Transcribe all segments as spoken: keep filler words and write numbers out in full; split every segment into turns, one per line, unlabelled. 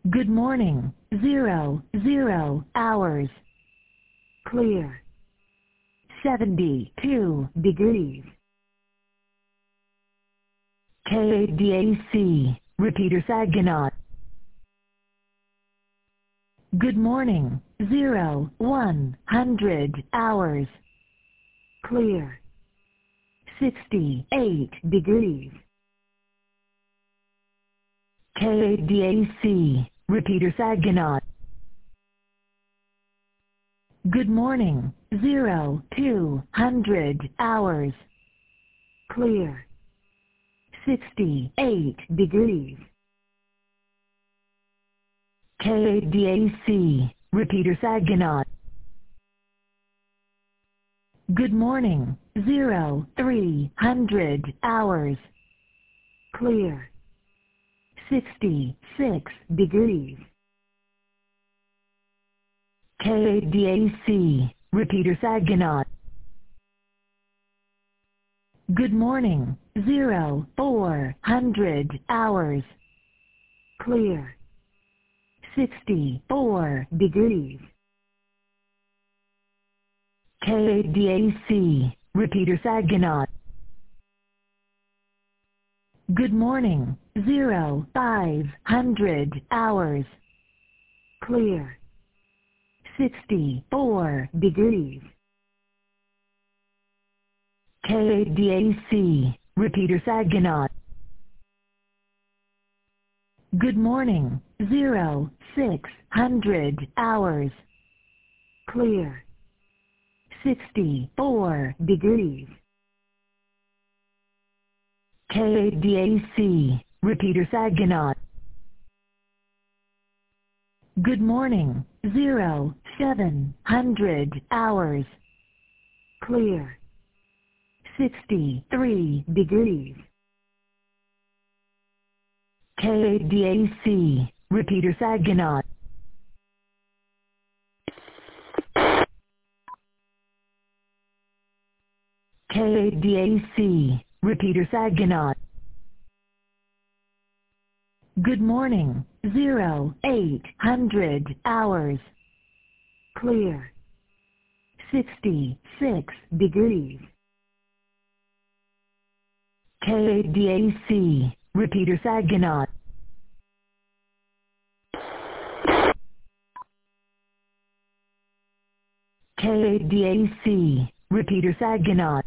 Good morning. Zero, zero hours. Clear. seventy-two degrees. K A D A C, Repeater Saginaw. Good morning. Zero, one hundred hours. Clear. sixty-eight degrees. K A D A C, Repeater Saginaw. Good morning. Zero, two hundred hours. Clear. sixty-eight degrees. K A D A C, Repeater Saginaw. Good morning. Zero, three hundred hours. Clear. sixty-six degrees. K A D A C, Repeater Saginaw. Good morning. Zero, four hundred hours. Clear. sixty-four degrees. K A D A C, Repeater Saginaw. Good morning. Zero, five hundred hours. Clear. sixty-four degrees. K A D A C, Repeater Saginaw. Good morning. Zero, six hundred hours. Clear. sixty-four degrees. K A D A C, Repeater Saginaw. Good morning. Zero, seven hundred hours. Clear. sixty-three degrees. K A D A C, Repeater Saginaw. K A D A C, Repeater Saginaw. Good morning. Zero, eight hundred hours. Clear. sixty-six degrees. K A D A C, Repeater Saginaw. K A D A C, Repeater Saginaw.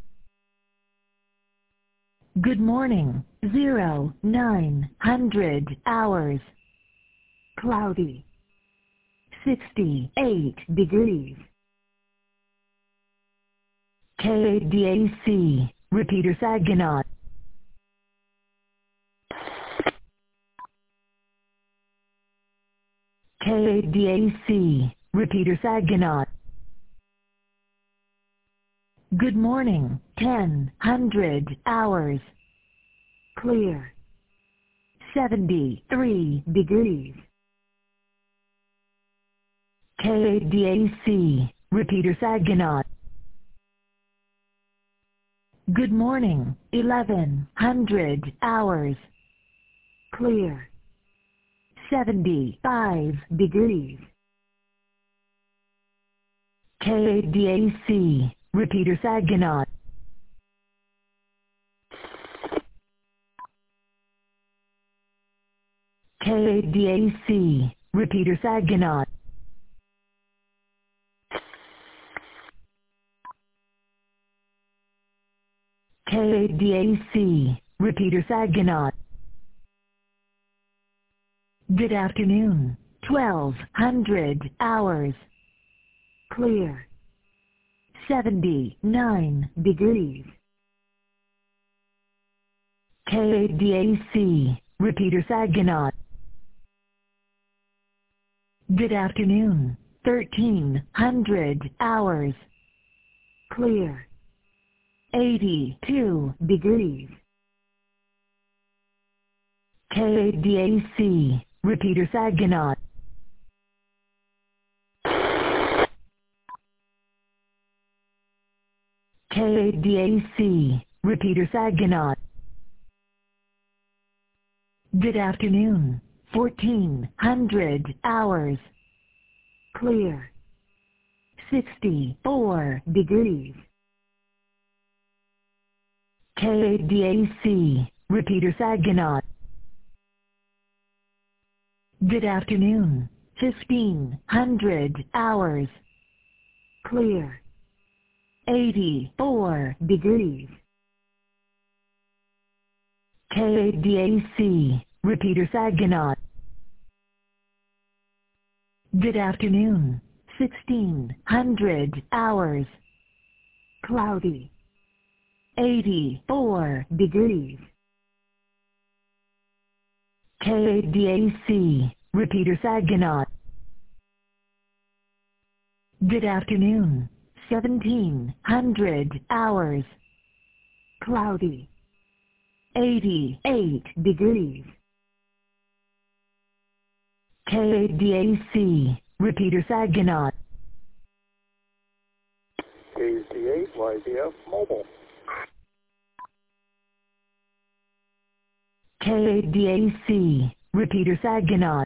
Good morning. Zero, nine hundred hours. Cloudy. sixty-eight degrees. K A D A C, Repeater Saginaw. K A D A C, Repeater Saginaw. Good morning. Ten hundred hours. Clear. seventy-three degrees. K A D A C, Repeater Saginaw. Good morning. Eleven hundred hours. Clear. seventy-five degrees. K A D A C, Repeater Saginaw. K A D A C, Repeater Saginaw. K A D A C, Repeater Saginaw. Good afternoon. Twelve hundred hours. Clear. seventy-nine degrees. K A D A C, Repeater Saginaw. Good afternoon. Thirteen hundred hours. Clear. eighty-two degrees. K A D A C, Repeater Saginaw. K A D A C, Repeater Saginaw. Good afternoon. fourteen hundred hours. Clear. sixty-four degrees. K D A C, repeater Saginaw. Good afternoon. fifteen hundred hours. Clear. eighty-four degrees. K D A C, repeater Saginaw. Good afternoon. sixteen hundred hours. Cloudy. eighty-four degrees. K D A C, repeater Saginaw. Good afternoon. seventeen hundred hours. Cloudy. eighty-eight degrees. K D A C, repeater Saginaw.
K C eight Y D F Mobile.
K D A C, repeater Saginaw.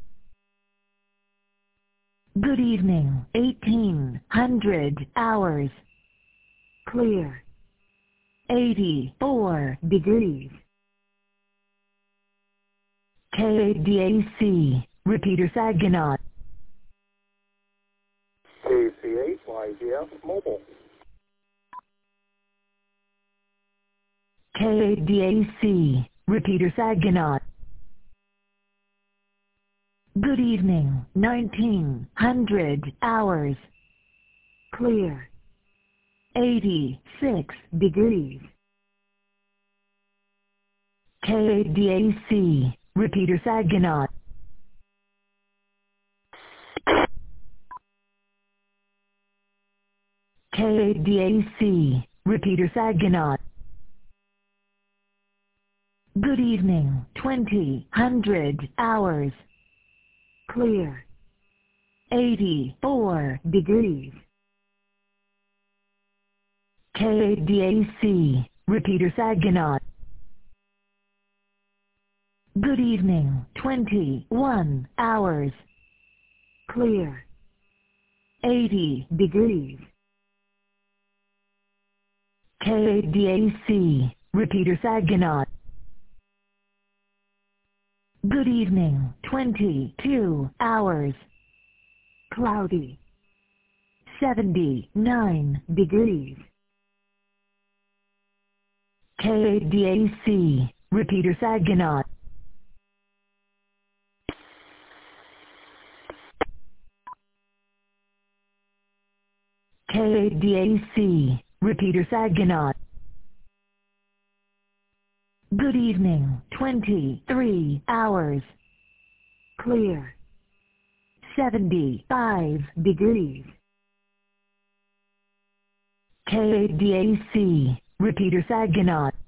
Good evening. eighteen hundred hours. Clear. eighty-four degrees. K D A C, repeater Saginaw.
K C eight Y D F Mobile.
K D A C, repeater Saginaw. Good evening. nineteen hundred hours. Clear. eighty-six degrees. K D A C, repeater Saginaw. K D A C, repeater Saginaw. Good evening. twenty hundred hours. Clear. eighty-four degrees. K D A C, repeater Saginaw. Good evening. twenty-one hours. Clear. eighty degrees. K D A C, repeater Saginaw. Good evening. twenty-two hours. Cloudy. seventy-nine degrees. K D A C, repeater Saginaw. K D A C, repeater Saginaw. Good evening. twenty-three hours. Clear. seventy-five degrees. K D A C, repeater Saginaw.